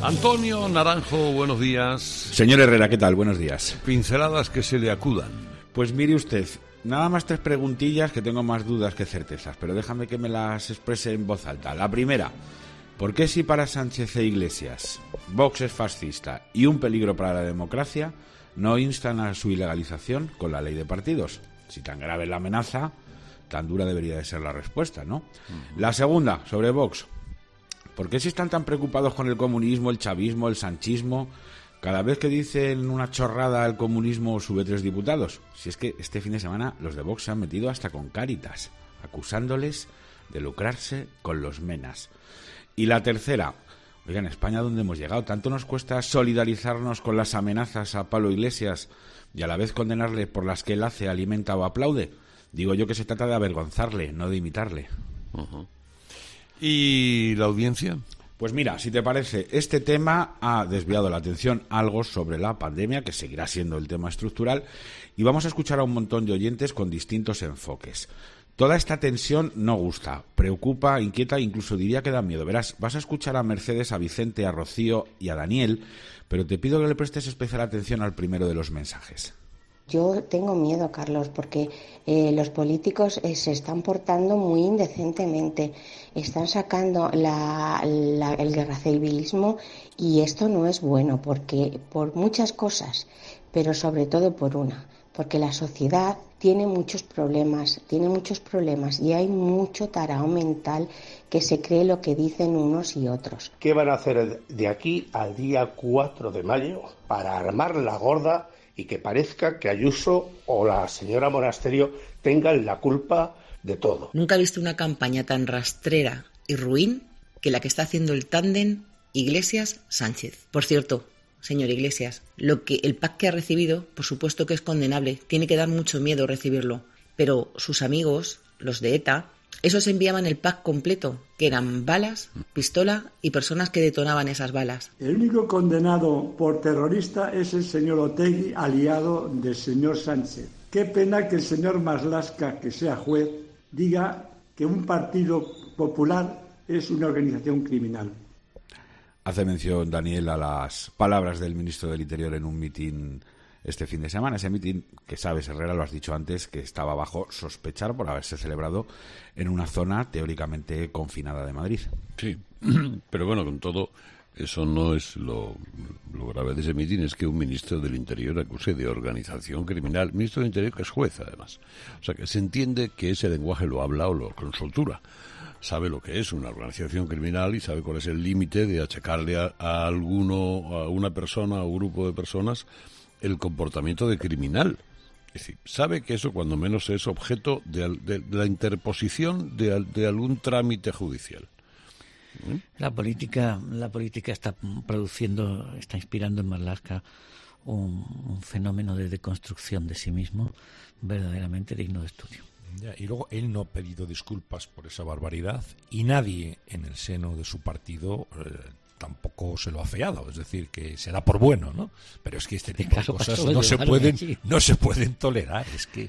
Antonio Naranjo, buenos días. Señor Herrera, ¿qué tal? Buenos días. Pinceladas que se le acudan. Pues mire usted, nada más 3 preguntillas que tengo más dudas que certezas, pero déjame que me las exprese en voz alta. La primera, ¿por qué si para Sánchez e Iglesias Vox es fascista y un peligro para la democracia, no instan a su ilegalización con la ley de partidos? Si tan grave es la amenaza, tan dura debería de ser la respuesta, ¿no? La segunda, sobre Vox. ¿Por qué si están tan preocupados con el comunismo, el chavismo, el sanchismo? Cada vez que dicen una chorrada el comunismo sube 3 diputados. Si es que este fin de semana los de Vox se han metido hasta con Cáritas, acusándoles de lucrarse con los menas. Y la tercera, oiga, en España ¿dónde hemos llegado? ¿Tanto nos cuesta solidarizarnos con las amenazas a Pablo Iglesias y a la vez condenarle por las que él hace, alimenta o aplaude? Digo yo que se trata de avergonzarle, no de imitarle. Uh-huh. ¿Y la audiencia? Pues mira, si te parece, este tema ha desviado la atención algo sobre la pandemia, que seguirá siendo el tema estructural, y vamos a escuchar a un montón de oyentes con distintos enfoques. Toda esta tensión no gusta, preocupa, inquieta, incluso diría que da miedo. Verás, vas a escuchar a Mercedes, a Vicente, a Rocío y a Daniel, pero te pido que le prestes especial atención al primero de los mensajes. Yo tengo miedo, Carlos, porque los políticos se están portando muy indecentemente, están sacando el guerracivilismo y esto no es bueno, porque por muchas cosas, pero sobre todo por una, porque la sociedad tiene muchos problemas y hay mucho tarao mental que se cree lo que dicen unos y otros. ¿Qué van a hacer de aquí al día 4 de mayo para armar la gorda y que parezca que Ayuso o la señora Monasterio tengan la culpa de todo? Nunca he visto una campaña tan rastrera y ruin que la que está haciendo el tándem Iglesias-Sánchez. Por cierto, señor Iglesias, el pack que ha recibido, por supuesto que es condenable, tiene que dar mucho miedo recibirlo, pero sus amigos, los de ETA, esos enviaban el pack completo, que eran balas, pistola y personas que detonaban esas balas. El único condenado por terrorista es el señor Otegi, aliado del señor Sánchez. Qué pena que el señor Marlaska, que sea juez, diga que un partido popular es una organización criminal. Hace mención Daniel a las palabras del ministro del Interior en un mitin este fin de semana, ese mitin que sabes, Herrera, lo has dicho antes, que estaba bajo sospechar por haberse celebrado en una zona teóricamente confinada de Madrid. Sí, pero bueno, con todo, eso no es lo grave de ese mitin, es que un ministro del Interior acuse de organización criminal, ministro del Interior que es juez, además. O sea, que se entiende que ese lenguaje lo habla o lo con soltura. Sabe lo que es una organización criminal y sabe cuál es el límite de achacarle a una persona o grupo de personas el comportamiento de criminal. Es decir, sabe que eso cuando menos es objeto de la interposición de algún trámite judicial. La política está inspirando en Marlaska un fenómeno de deconstrucción de sí mismo verdaderamente digno de estudio. Ya, y luego él no ha pedido disculpas por esa barbaridad y nadie en el seno de su partido tampoco se lo ha afeado, es decir, que será por bueno, ¿no? Pero es que este tipo de cosas no se pueden tolerar, es que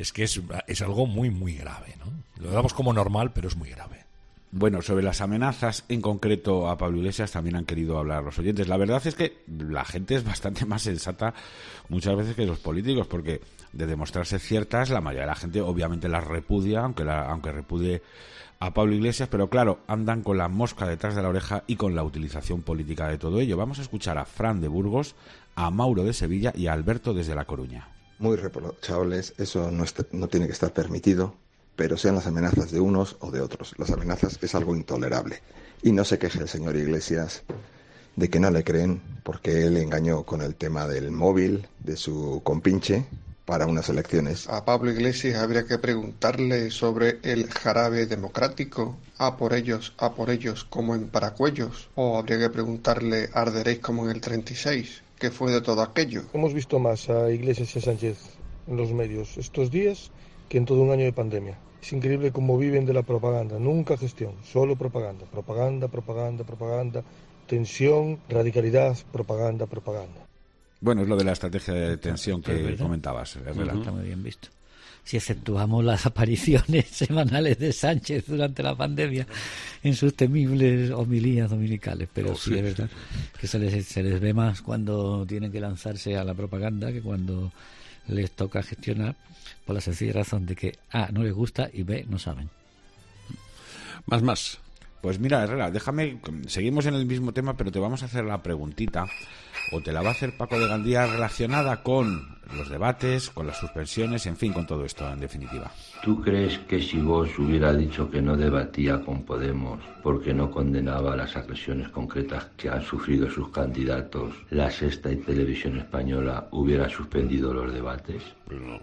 es algo muy muy grave, ¿no? Lo damos como normal, pero es muy grave. Bueno, sobre las amenazas en concreto a Pablo Iglesias también han querido hablar los oyentes. La verdad es que la gente es bastante más sensata muchas veces que los políticos, porque de demostrarse ciertas, la mayoría de la gente obviamente las repudia, aunque repudie a Pablo Iglesias, pero claro, andan con la mosca detrás de la oreja y con la utilización política de todo ello. Vamos a escuchar a Fran de Burgos, a Mauro de Sevilla y a Alberto desde La Coruña. Muy reprochables, eso no tiene que estar permitido, pero sean las amenazas de unos o de otros. Las amenazas es algo intolerable. Y no se queje el señor Iglesias de que no le creen, porque él engañó con el tema del móvil de su compinche para unas elecciones. A Pablo Iglesias habría que preguntarle sobre el jarabe democrático, a por ellos, como en Paracuellos, o habría que preguntarle arderéis como en el 36, ¿qué fue de todo aquello? Hemos visto más a Iglesias y a Sánchez en los medios estos días que en todo un año de pandemia. Es increíble cómo viven de la propaganda, nunca gestión, solo propaganda, tensión, radicalidad, propaganda. Bueno, es lo de la estrategia de tensión que comentabas. Está muy bien visto. si exceptuamos las apariciones semanales de Sánchez durante la pandemia en sus temibles homilías dominicales. Pero sí es verdad que se les ve más cuando tienen que lanzarse a la propaganda que cuando les toca gestionar, por la sencilla razón de que A, no les gusta, y B, no saben. Más. Pues mira, Herrera, seguimos en el mismo tema, pero te vamos a hacer la preguntita, o te la va a hacer Paco de Gandía, relacionada con los debates, con las suspensiones, en fin, con todo esto, en definitiva. ¿Tú crees que si Vox hubiera dicho que no debatía con Podemos porque no condenaba las agresiones concretas que han sufrido sus candidatos, La Sexta y Televisión Española hubiera suspendido los debates? Pues no.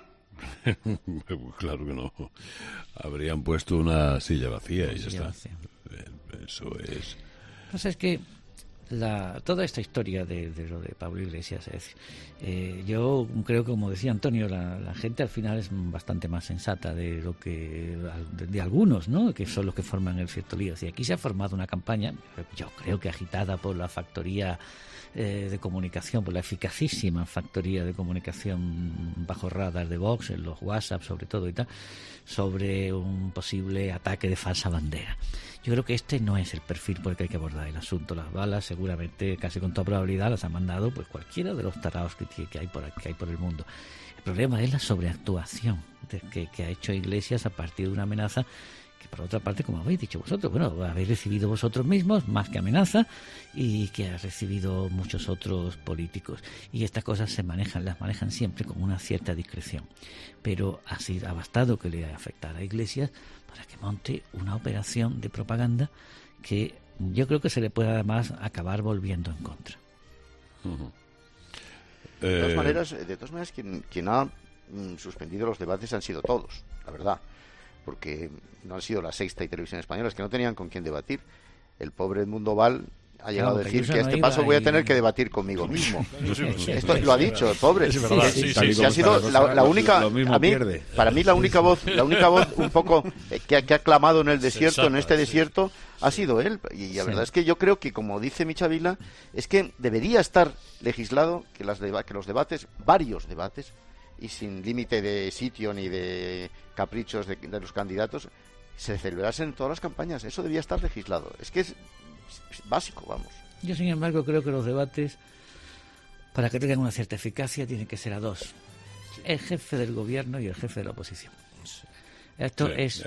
Claro que no. Habrían puesto una silla vacía y ya está. Eso es. Pues es que toda esta historia de lo de Pablo Iglesias, es decir, yo creo que, como decía Antonio, la gente al final es bastante más sensata de lo que de algunos, ¿no?, que son los que forman el cierto lío. Y aquí se ha formado una campaña, yo creo que agitada por la factoría de comunicación, por la eficacísima factoría de comunicación bajo radar de Vox, en los WhatsApp sobre todo y tal, sobre un posible ataque de falsa bandera. Yo creo que este no es el perfil por el que hay que abordar el asunto. Las balas seguramente, casi con toda probabilidad, las ha mandado pues cualquiera de los tarados que hay por el mundo. El problema es la sobreactuación que ha hecho Iglesias a partir de una amenaza que, por otra parte, como habéis dicho vosotros, bueno, habéis recibido vosotros mismos más que amenaza, y que ha recibido muchos otros políticos. Y estas cosas las manejan siempre con una cierta discreción. Pero ha bastado que le afectara a Iglesias para que monte una operación de propaganda que yo creo que se le puede además acabar volviendo en contra. De todas maneras, quien ha suspendido los debates han sido todos, la verdad, porque no han sido La Sexta y Televisión Española, es que no tenían con quién debatir. El pobre Edmundo Val ha llegado a decir que a este paso voy a tener que debatir conmigo mismo. Esto lo ha dicho, el pobre. Es verdad, ha sido la única, para mí la única voz un poco que ha clamado en el desierto, en este desierto, ha sido él. Y la verdad es que yo creo que, como dice Micha Vila, es que debería estar legislado que los debates, varios debates, y sin límite de sitio ni de caprichos de los candidatos, se celebrasen en todas las campañas. Eso debía estar legislado. Es que es básico, vamos. Yo, sin embargo, creo que los debates, para que tengan una cierta eficacia, tienen que ser a dos: el jefe del gobierno y el jefe de la oposición. Esto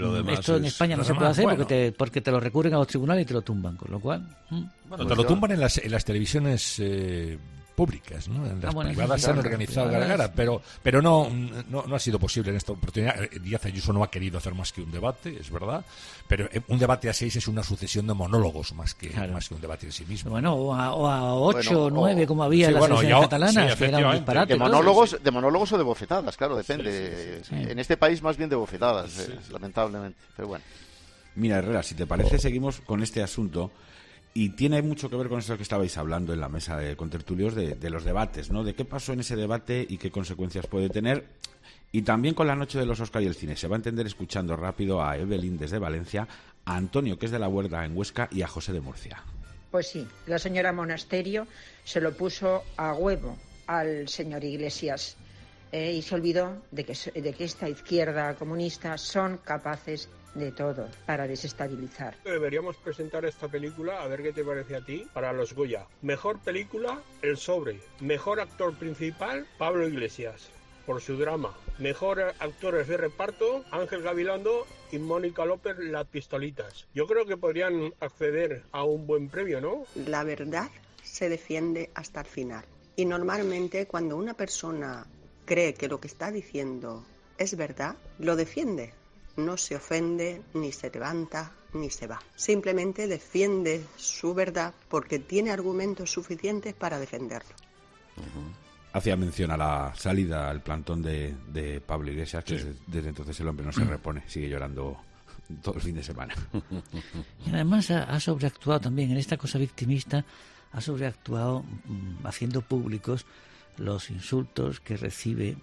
en España no se puede hacer porque te lo recurren a los tribunales y te lo tumban, con lo cual... Bueno, te lo tumban en las televisiones públicas, ¿no? En las privadas se han organizado gara, pero no ha sido posible en esta oportunidad. Díaz Ayuso no ha querido hacer más que un debate, es verdad, pero un debate a 6 es una sucesión de monólogos más que un debate en sí mismo. Bueno, o a 8 o 9, como había en las elecciones catalanas, que era un disparate. De monólogos o de bofetadas, claro, depende. Sí. En este país más bien de bofetadas, lamentablemente, pero bueno. Mira, Herrera, si te parece, seguimos con este asunto. Y tiene mucho que ver con eso que estabais hablando en la mesa de contertulios de los debates, ¿no? De qué pasó en ese debate y qué consecuencias puede tener. Y también con la noche de los Óscar y el cine. Se va a entender escuchando rápido a Evelyn desde Valencia, a Antonio, que es de La Huerta en Huesca, y a José de Murcia. Pues sí, la señora Monasterio se lo puso a huevo al señor Iglesias y se olvidó de que esta izquierda comunista son capaces de todo para desestabilizar. Deberíamos presentar esta película, a ver qué te parece a ti, para los Goya. Mejor película, El Sobre. Mejor actor principal, Pablo Iglesias, por su drama. Mejor actores de reparto, Ángel Gabilondo y Mónica López, Las Pistolitas. Yo creo que podrían acceder a un buen premio, ¿no? La verdad se defiende hasta el final. Y normalmente cuando una persona cree que lo que está diciendo es verdad, lo defiende. No se ofende, ni se levanta, ni se va. Simplemente defiende su verdad porque tiene argumentos suficientes para defenderlo. Hacía mención a la salida al plantón de Pablo Iglesias, que desde entonces el hombre no se repone, sigue llorando todo el fin de semana. Y además ha sobreactuado también en esta cosa victimista, ha sobreactuado haciendo públicos los insultos que recibe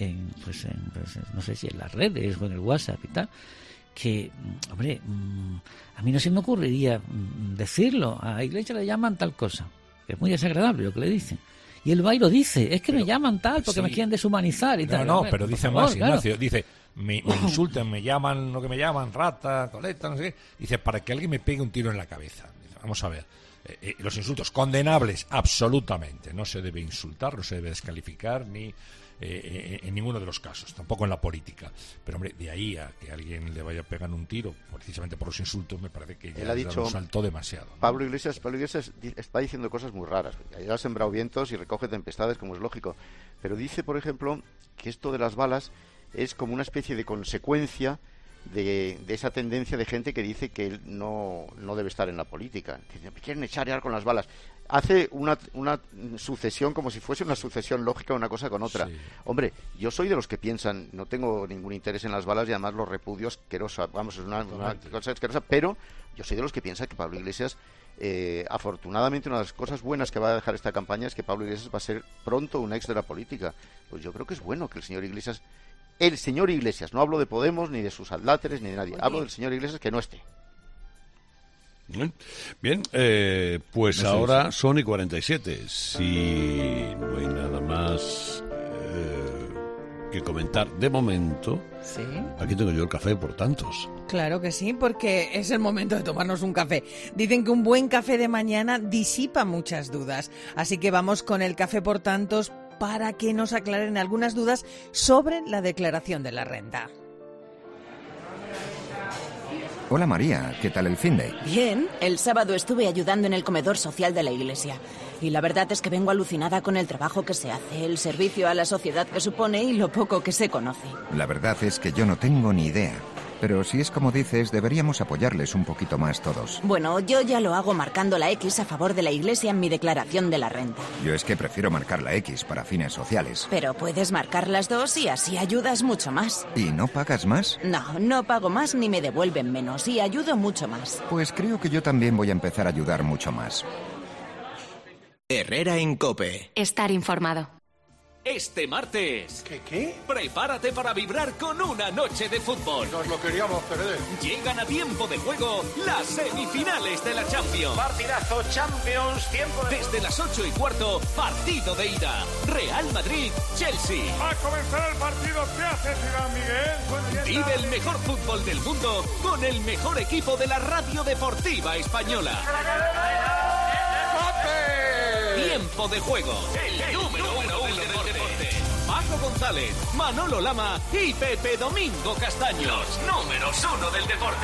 no sé si en las redes o en el WhatsApp y tal, que, hombre, a mí no se me ocurriría decirlo. A Iglesias le llaman tal cosa, que es muy desagradable lo que le dicen. Y él va y lo dice, es que me llaman tal porque me quieren deshumanizar y tal. No, pero dice más, Ignacio, dice, me insultan, me llaman lo que me llaman, rata, coleta, no sé qué. Dice, para que alguien me pegue un tiro en la cabeza. Dice, vamos a ver, los insultos condenables absolutamente. No se debe insultar, no se debe descalificar ni... en ninguno de los casos, tampoco en la política. Pero hombre, de ahí a que alguien le vaya a pegar un tiro precisamente por los insultos, me parece que ya lo saltó demasiado, ¿no? Pablo Iglesias está diciendo cosas muy raras. Ya ha sembrado vientos y recoge tempestades, como es lógico. Pero dice, por ejemplo, que esto de las balas es como una especie de consecuencia de esa tendencia de gente que dice que él no debe estar en la política. Me quieren echar con las balas. Hace una sucesión como si fuese una sucesión lógica una cosa con otra. Sí. Hombre, yo soy de los que piensan, no tengo ningún interés en las balas y además los repudio asquerosa. Vamos, es una cosa asquerosa, pero yo soy de los que piensa que Pablo Iglesias, afortunadamente, una de las cosas buenas que va a dejar esta campaña es que Pablo Iglesias va a ser pronto un ex de la política. Pues yo creo que es bueno que el señor Iglesias, no hablo de Podemos, ni de sus adláteres, ni de nadie, hablo del señor Iglesias que no esté. Bien, pues ahora son y 47. Si no hay nada más que comentar de momento, ¿sí? Aquí tengo yo el café por tantos. Claro que sí, porque es el momento de tomarnos un café. Dicen que un buen café de mañana disipa muchas dudas. Así que vamos con el café por tantos para que nos aclaren algunas dudas sobre la declaración de la renta. Hola María, ¿qué tal el finde? Bien, el sábado estuve ayudando en el comedor social de la iglesia y la verdad es que vengo alucinada con el trabajo que se hace, el servicio a la sociedad que supone y lo poco que se conoce. La verdad es que yo no tengo ni idea, pero si es como dices, deberíamos apoyarles un poquito más todos. Bueno, yo ya lo hago marcando la X a favor de la iglesia en mi declaración de la renta. Yo es que prefiero marcar la X para fines sociales. Pero puedes marcar las dos y así ayudas mucho más. ¿Y no pagas más? No pago más ni me devuelven menos y ayudo mucho más. Pues creo que yo también voy a empezar a ayudar mucho más. Herrera en COPE. Estar informado. Este martes. ¿Qué? Prepárate para vibrar con una noche de fútbol. Nos lo queríamos perder. Llegan a tiempo de juego las semifinales de la Champions. Partidazo Champions, tiempo de... Desde las 8:15, partido de ida. Real Madrid-Chelsea. Va a comenzar el partido. ¿Qué hace Ciudad Miguel? Vive el mejor fútbol del mundo con el mejor equipo de la radio deportiva española. Tiempo de juego. El número uno del deporte. Paco González, Manolo Lama y Pepe Domingo Castaño. Los números uno del deporte.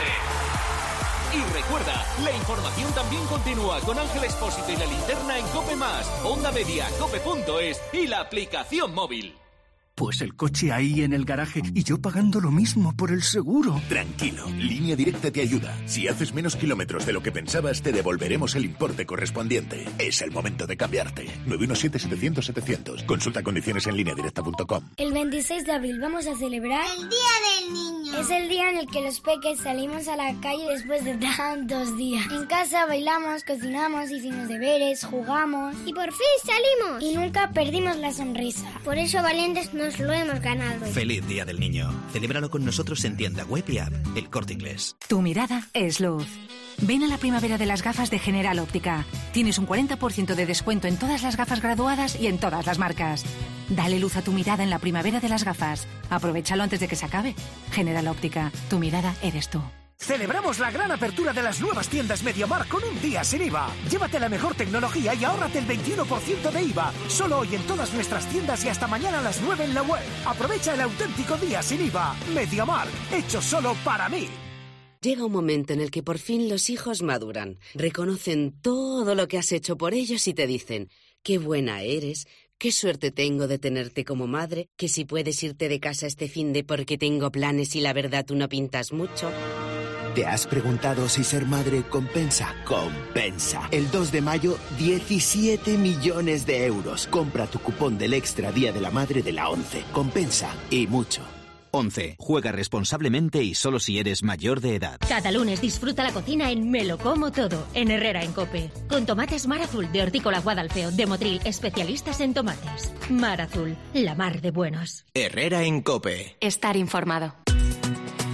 Y recuerda, la información también continúa con Ángel Expósito y la linterna en COPE+, Onda Media, cope.es y la aplicación móvil. Pues el coche ahí en el garaje y yo pagando lo mismo por el seguro. Tranquilo, Línea Directa te ayuda. Si haces menos kilómetros de lo que pensabas, te devolveremos el importe correspondiente. Es el momento de cambiarte. 917-700-700. Consulta condiciones en lineadirecta.com. El 26 de abril vamos a celebrar el Día del Niño. Es el día en el que los peques salimos a la calle después de tantos días. En casa bailamos, cocinamos, hicimos deberes, jugamos. Y por fin salimos. Y nunca perdimos la sonrisa. Por eso valientes nos lo hemos ganado. Feliz Día del Niño. Celébralo con nosotros en tienda web y app. El Corte Inglés. Tu mirada es luz. Ven a la primavera de las gafas de General Óptica. Tienes un 40% de descuento en todas las gafas graduadas y en todas las marcas. Dale luz a tu mirada en la primavera de las gafas. Aprovéchalo antes de que se acabe. General Óptica. Tu mirada eres tú. Celebramos la gran apertura de las nuevas tiendas MediaMarkt con un día sin IVA. Llévate la mejor tecnología y ahórrate el 21% de IVA. Solo hoy en todas nuestras tiendas y hasta mañana a las 9 en la web. Aprovecha el auténtico día sin IVA. MediaMarkt, hecho solo para mí. Llega un momento en el que por fin los hijos maduran, reconocen todo lo que has hecho por ellos y te dicen: qué buena eres, qué suerte tengo de tenerte como madre, que si puedes irte de casa este finde porque tengo planes y la verdad tú no pintas mucho. ¿Te has preguntado si ser madre compensa? ¡Compensa! El 2 de mayo, 17 millones de euros. Compra tu cupón del Extra Día de la Madre de la ONCE. Compensa y mucho. 11. Juega responsablemente y solo si eres mayor de edad. Cada lunes disfruta la cocina en Me lo como todo, en Herrera en COPE. Con tomates Mar Azul de Hortícola Guadalfeo, de Motril, especialistas en tomates. Mar Azul, la mar de buenos. Herrera en COPE. Estar informado.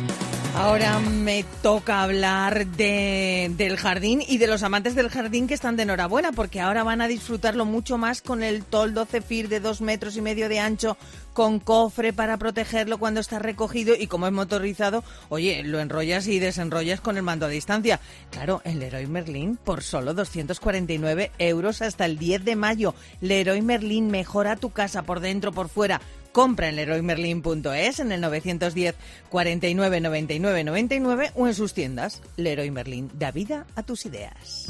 Ahora me toca hablar del jardín y de los amantes del jardín que están de enhorabuena, porque ahora van a disfrutarlo mucho más con el toldo Zephyr de 2,5 metros de ancho, con cofre para protegerlo cuando está recogido, y como es motorizado, oye, lo enrollas y desenrollas con el mando a distancia. Claro, el Leroy Merlin por solo 249 € hasta el 10 de mayo. Leroy Merlin, mejora tu casa por dentro, por fuera. Compra en leroymerlin.es, en el 910 49 99 99 o en sus tiendas. Leroy Merlin, da vida a tus ideas.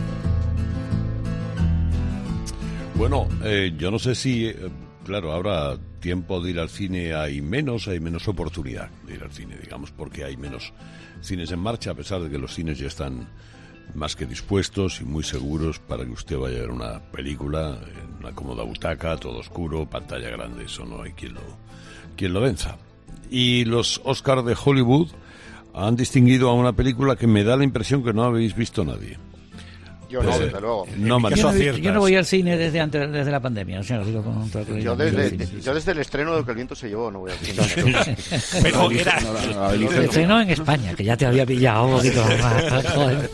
Bueno, yo no sé si, claro, ahora tiempo de ir al cine hay menos oportunidad de ir al cine, digamos, porque hay menos cines en marcha, a pesar de que los cines ya están más que dispuestos y muy seguros para que usted vaya a ver una película en una cómoda butaca, todo oscuro, pantalla grande. Eso no hay quien lo venza. Y los Oscars de Hollywood han distinguido a una película que me da la impresión que no habéis visto nadie. Yo no, desde luego. Yo no voy al cine desde la pandemia. O sea, digo con yo desde el estreno de Que el viento se llevó no voy al cine. Pero el estreno en España, que ya te había pillado un poquito más.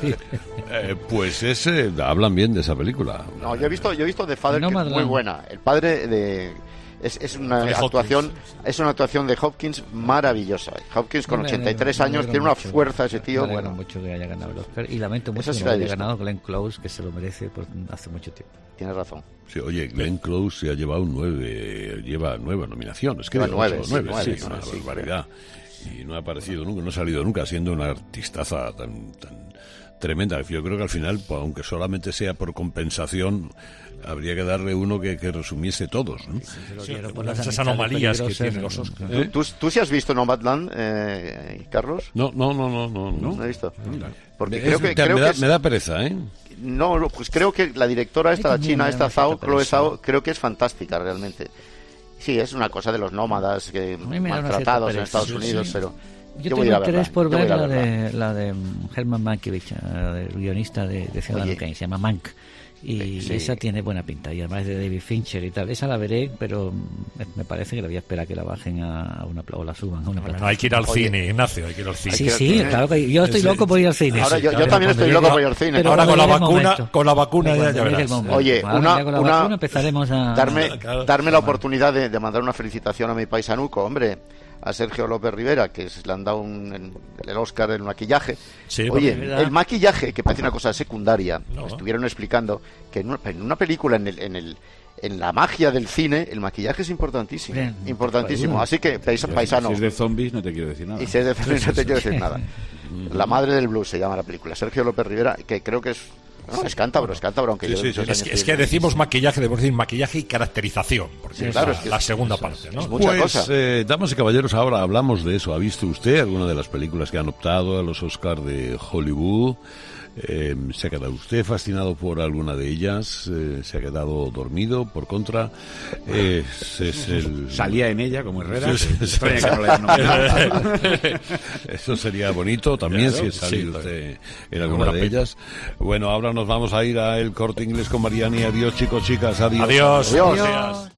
Pues hablan bien de esa película. No, yo he visto The Father, que es muy buena. El padre de... Es una actuación de Hopkins maravillosa. Hopkins con 83 años tiene una fuerza ese tío. Me alegro mucho que haya ganado el Oscar y lamento mucho que no haya ganado Glenn Close, que se lo merece hace mucho tiempo. Tienes razón. Sí, oye, Glenn Close se ha llevado 9 nominaciones. Lleva 9, una barbaridad. Y no ha aparecido nunca, no ha salido nunca, siendo una artistaza tan tremenda. Yo creo que al final, aunque solamente sea por compensación, habría que darle uno que resumiese todos, ¿no? Esas anomalías que tienen los Oscars. ¿Tú sí has visto Nomadland, Carlos? No. No he visto. Porque me da pereza, ¿eh? No, pues creo que la directora esta, la china, Chloe Zhao, creo que es fantástica realmente. Sí, es una cosa de los nómadas maltratados en Estados Unidos, pero... Yo tengo interés por ver la de Herman Mankiewicz, el guionista de Ciudadano Kane, se llama Mank. Y esa tiene buena pinta, y además de David Fincher y tal. Esa la veré, pero me parece que la voy a esperar que la bajen o la suban a una plataforma. Hay que ir al cine, Ignacio, hay que ir al cine. Sí, claro que yo estoy loco por ir al cine. Ahora, yo también estoy loco por ir al cine. Ahora con la vacuna ya verás. Oye, empezaremos a darme la oportunidad de mandar una felicitación a mi paisanuco, hombre, a Sergio López Rivera, que le han dado el Oscar del maquillaje. Sí, oye, el maquillaje, que parece una cosa secundaria, me estuvieron explicando que en una película, en la magia del cine, el maquillaje es importantísimo. Bien, importantísimo. Así que, paisano. Si es de zombies, no te quiero decir nada. Y si es de zombies, no te quiero decir nada. La madre del blues se llama la película. Sergio López Rivera, que creo que es... No, es cántabro, aunque es que decimos maquillaje, debemos decir maquillaje y caracterización, porque claro, es la segunda parte, ¿no? Pues, damas y caballeros, ahora hablamos de eso. ¿Ha visto usted alguna de las películas que han optado a los Oscars de Hollywood? ¿Se ha quedado usted fascinado por alguna de ellas? ¿Se ha quedado dormido? Por contra, salía en ella como Herrera. Eso sería bonito también, si salido usted en alguna de ellas. Bueno, ahora nos vamos a ir a El Corte Inglés con Mariani. Adiós, chicos, chicas. Adiós. Adiós.